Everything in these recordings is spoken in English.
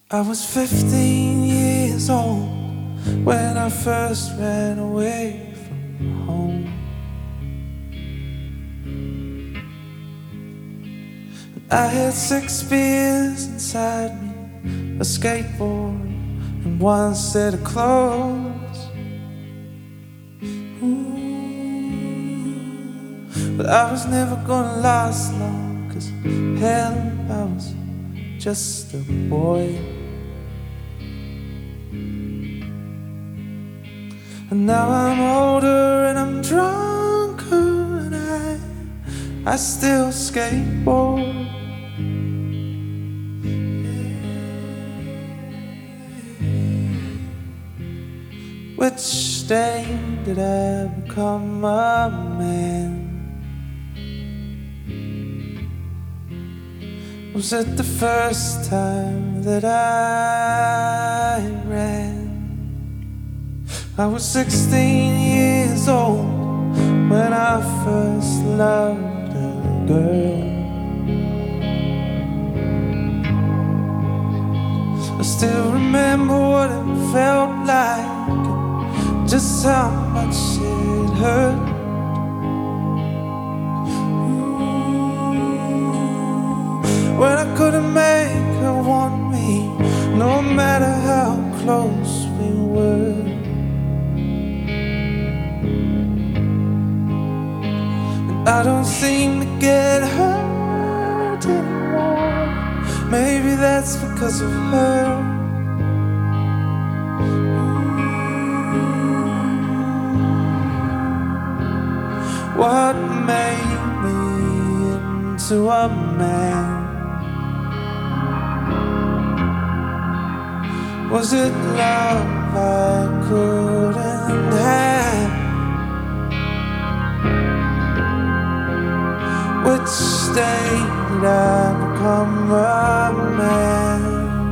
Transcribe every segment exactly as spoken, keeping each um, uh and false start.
I was fifteen years old when I first ran away from home. I had six beers inside me, a skateboard, and one set of clothes. Ooh. But I was never gonna last long, 'cause hell, I was just a boy. And now I'm older and I'm drunker, and I, I still skateboard. Which day did I become a man? Was it the first time that I ran? I was sixteen years old when I first loved a girl. I still remember what it felt like, just how much it hurt. Ooh, when I couldn't make her want me, no matter how close we were. And I don't seem to get hurt anymore. Maybe that's because of her. What made me into a man? Was it love I couldn't have? Which day did I become a man?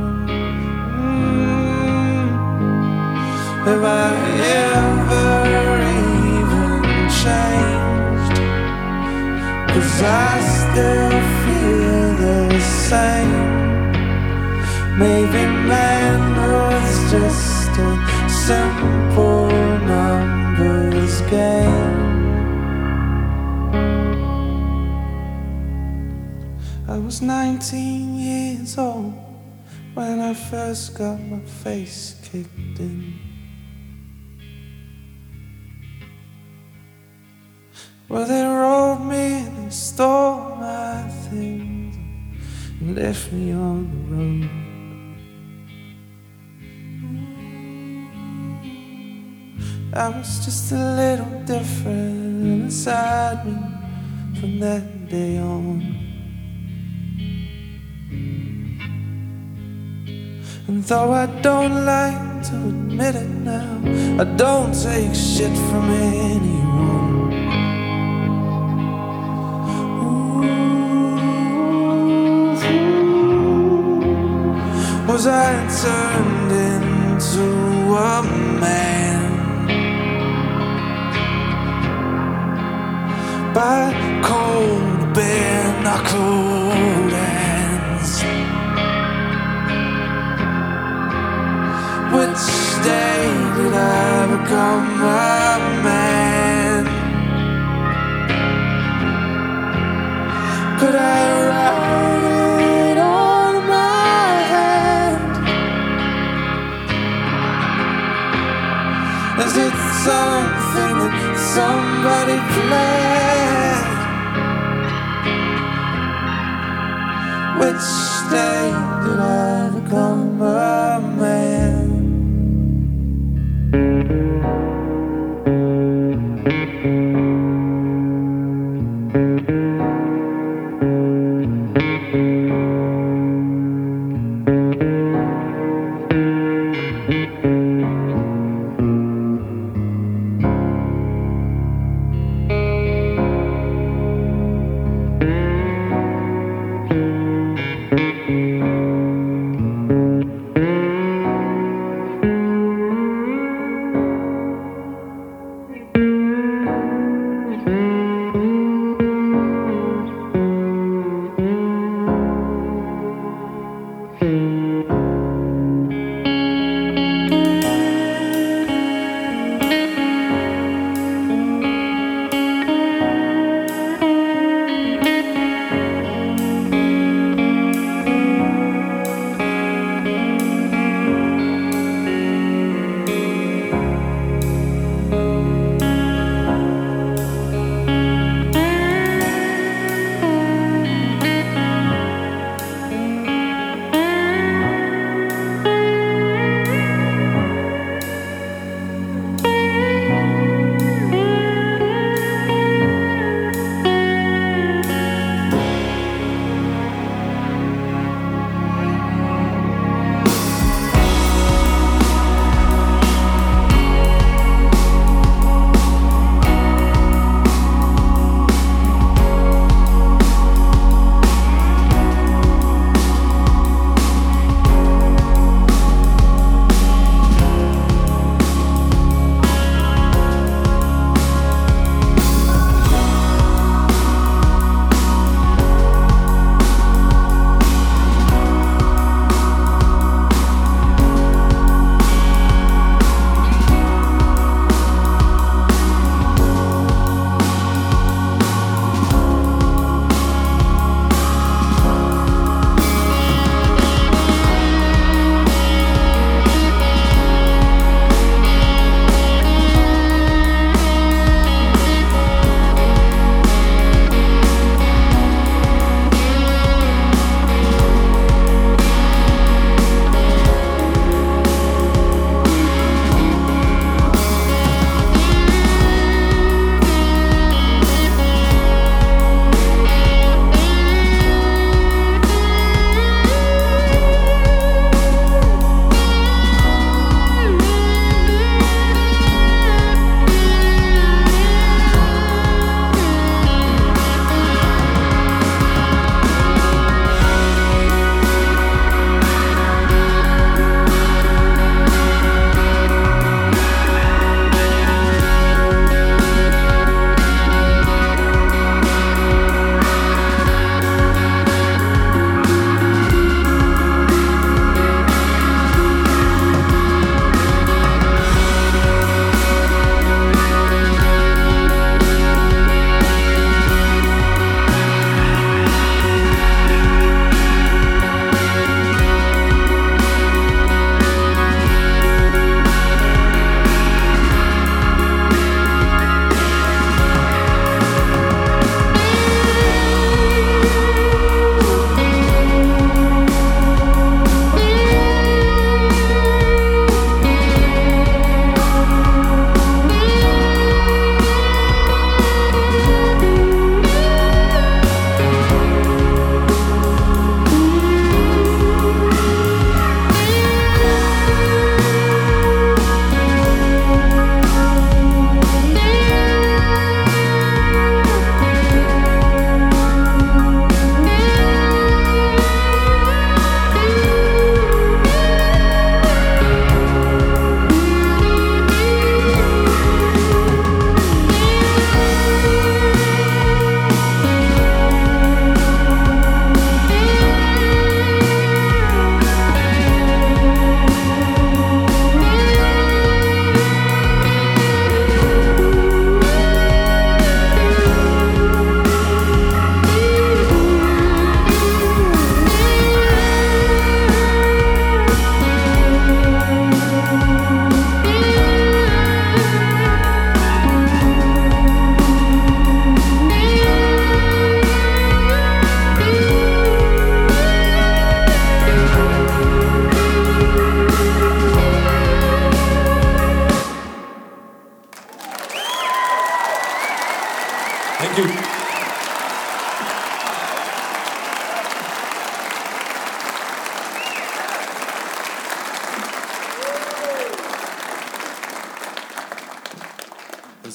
Mm. Have I ever even changed? 'Cause I still feel the same. Maybe manhood's just a simple numbers game. I was nineteen years old when I first got my face kicked in. Well, they rolled me and they stole my things and left me on the road. I was just a little different inside me from that day on. And though I don't like to admit it now, I don't take shit from anyone. Was I turned into a man by cold bare knuckled hands? Which day did I become a man? Could I write it on my hand? Is it something that somebody planned? Which day did I become a man?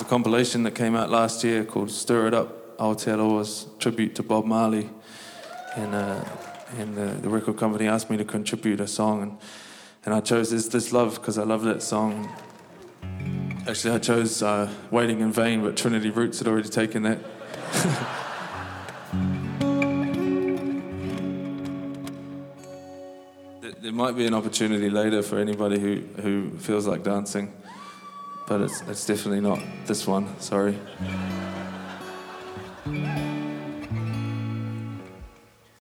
a compilation that came out last year called Stir It Up, Aotearoa's tribute to Bob Marley. And, uh, and the, the record company asked me to contribute a song, and, and I chose Is This Love because I love that song. Actually, I chose uh, Waiting in Vain, but Trinity Roots had already taken that. There might be an opportunity later for anybody who, who feels like dancing, but it's, it's definitely not this one, sorry.